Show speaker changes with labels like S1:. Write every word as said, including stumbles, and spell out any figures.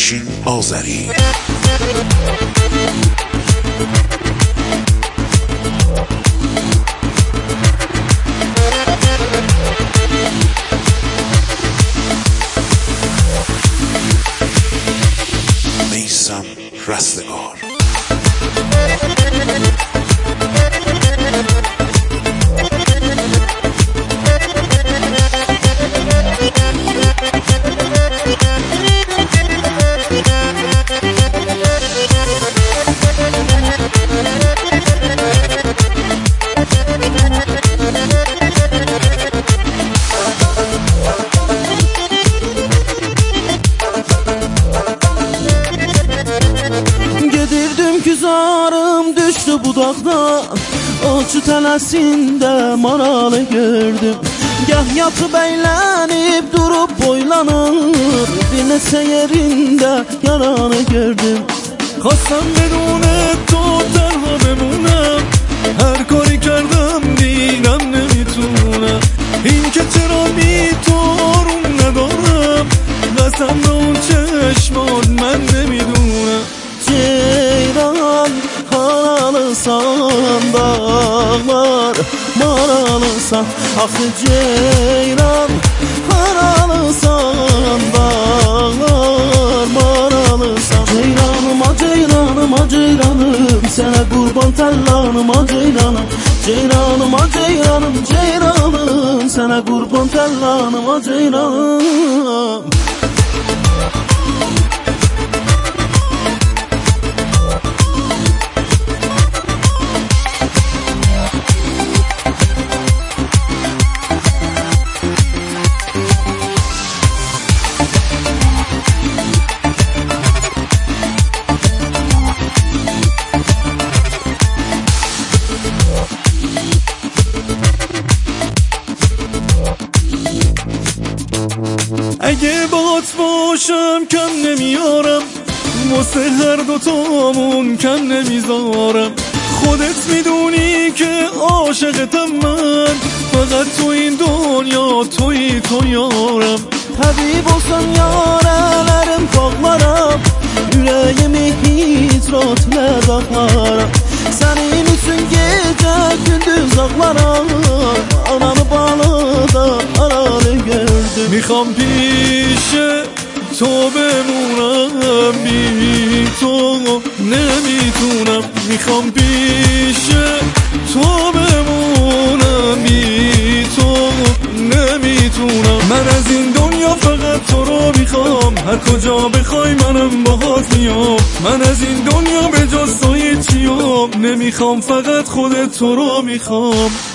S1: افشین آذری. میثم رستگار.
S2: Güzarım düştü budaqda, Açı tələsində maralı gördüm. Gah yatıp eğlenip durup boylanır, Bir neçə yerində yaranı gördüm.
S3: خواستم بدونه تو تنها بمونم، هر کاری کردم دیدم نمیتونم. این که چرا بی تو آروم ندارم، قسم به اون چشمان من نمیدونم.
S2: Ceyran haralısan, dağlar maralısan. Axı ceyran haralısan, dağlar maralısan. Ceyranıma ceyranıma ceyranım, sənə qurban təllanıma ceyranım. Ceyranıma ceyranım ceyranım, sənə qurban təllanıma ceyranım.
S3: اگه باهات باشم کم نمیارم، واسه هر دوتامون کم نمیذارم. خودت میدونی که عاشقتم من، فقط تو این دنیا توی تو یارم.
S2: Həbib olsan yarələrim qoqlaram, Ürəyimi hiç rotlə daxlaram. Sənin üçün gecə gündüz ağlaram, Ananı balıda aralı gördüm.
S3: میخوام پیش تو بمونم، بی تو نمیتونم. میخوام پیش تو بمونم، بی تو نمیتونم. من از این دنیا فقط تو رو میخوام، هر کجا بخوای منم باهات میام. من از این دنیا به جز تو هیچیم نمیخوام، فقط خودت تو رو میخوام.